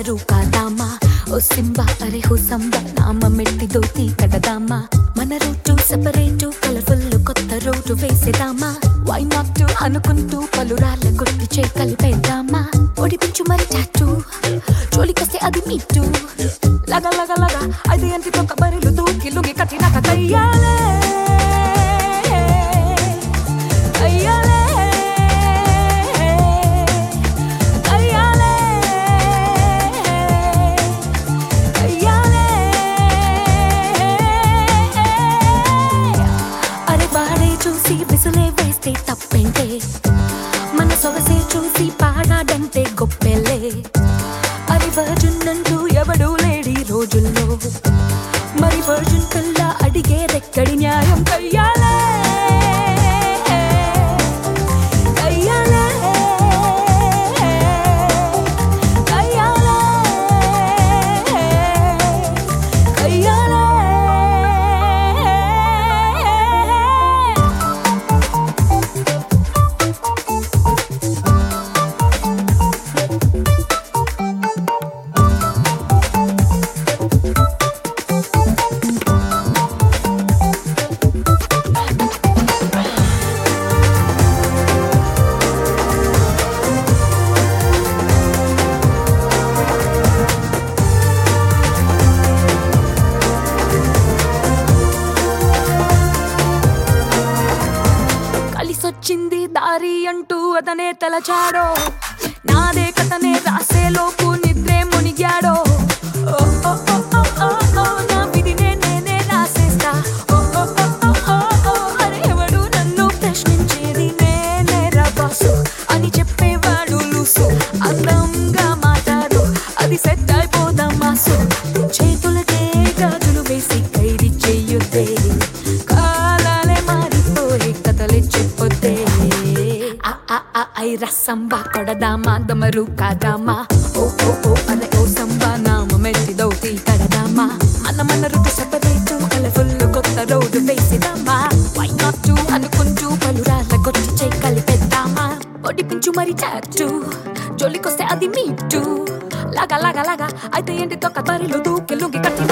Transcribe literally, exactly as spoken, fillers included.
దమరు కాదామా ఓ Simba అరే హో సంబా నామ మెట్టి దోతి కడదామా మన రోడ్డు సెపరేటు కలర్ఫుల్ కొత్త రోడ్డు వేసేదామా వై నాట్ అనుకుంటూ పలురాళ్ళ కొట్టి చేయి కలిపేద్దామా ఒడిపించు మరి టాటూ జోలికొస్తే అది మీటు లగ లగ లగ అది అంటితో కబరిలు దూకి లుగి కట్టినాక కయ్యాలే కయ్యాలే చూసి విసులే వేస్తే తప్పేంటే మన సొగసే చూసి పాడాడంటే గొప్పెలే అరి వర్జన్ అంటూ ఎవడూ లేడి రోజుల్లో మరి వర్జన్ కల్లా అడిగే రెక్కడి న్యాయం కయ్యాలే కయ్యాలే కయ్యాలే కయ్యాలే కలిసొచ్చింది దారి అంటూ అతనే తలచాడో నాదే కథనే రాసేలోపు నిద్రే మునిగాడో ఓ ఓ ఓ ఓ ఓ ఓ నా విధినే నేనే రాసేస్తా ఓ ఓ ఓ ఓ ఓ ఓ అరే ఎవడు నన్ను ప్రశ్నించేది నేనే రా బాసు అని చెప్పేవాడు లూసు అందంగా మాట్లాడు అది సెట్ అయిపోదాం మాసు చేతులకే గాజులు వేసి ఖైరీ చెయ్యొద్దే కాలాలే మారిపోయి కథలే చెప్పొద్దే ఆ ఆ ఆ ఐ రసంబా కొడదామా దమరు కాదామా ఓ ఓ ఓ అరే ఓ సంబా నామ మెట్టి దౌతి కడదామా మన మన రుటు సెపరేటు కలర్ఫుల్ కొత్త రోడ్డు వేసేదామా వై నాట్ అనుకుంటూ పలురాళ్ళ కొట్టి చేయి కలిపేద్దామా ఒడిపించు మరి టాటూ జోలికొస్తే అది మీటు లాగా లాగా లాగా అయితే ఏంటి తొక్క బరిలో దూకి లుంగి కట్టి